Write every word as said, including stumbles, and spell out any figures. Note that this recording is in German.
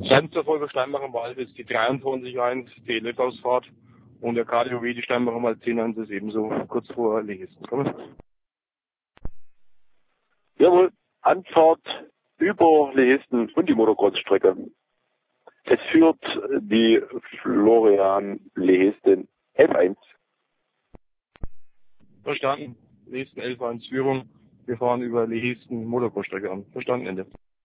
Rettungsverfolger Steinbacher Wald ist die dreiundzwanzig eins, die L F-Ausfahrt. Und der K D O W, die Steinbacher Wald zehn eins ist ebenso kurz vor Lehisten. Jawohl, Anfahrt über Lehisten und die Motocross-Strecke. Es führt die Florian Lehisten F eins. Verstanden. Lehisten elf eins Führung. Wir fahren über Lehisten Motocross-Strecke an. Verstanden, Ende.